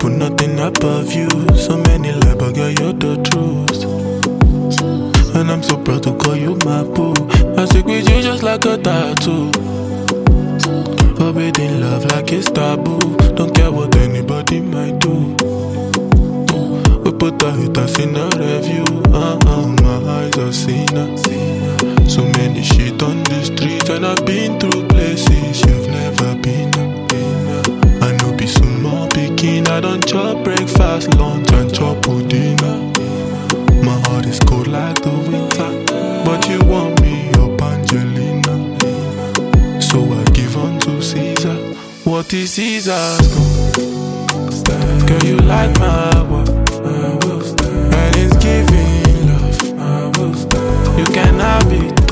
put nothing above you. So many lies, but girl, you're the truth. And I'm so proud to call you my boo. I stick with you just like a tattoo. Forbidden love like it's taboo. Don't care what anybody might do. We put the haters in a review. My eyes are seen her. So many shit on the street, and I've been through places you've never been. I know be small picking. I don't chop breakfast, lunch, and chop dinner. My heart is cold like the winter, but you want me up, Angelina. So I give unto Caesar what is Caesar's. Girl, you like my work, and it's giving love. You can have it. I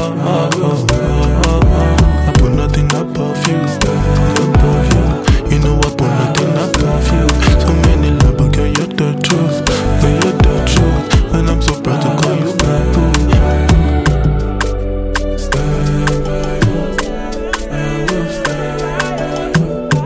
put nothing above you, above you. You know I put nothing above you. So many love, but girl, you're the truth. Girl, you're the truth. And I'm so proud to call you my boo. Stand by you, I will stand.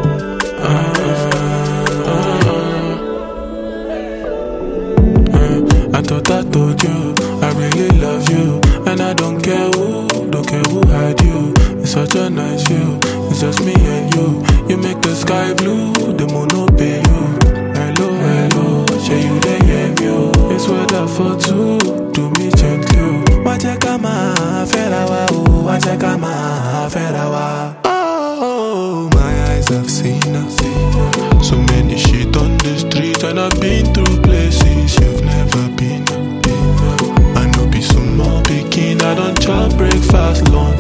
I thought I told you I really love you, and I don't care who had you. It's such a nice view. It's just me and you. You make the sky blue, the moon no pay you. Hello, hello, share you the game you. It's weather for two, do me gently. Wachekama ferawa, oh, wachekama ferawa. Oh, my eyes have seen her. So many shit on the street, and I've been through places you've never been. I know be small picking. I don't chop breakfast, lunch,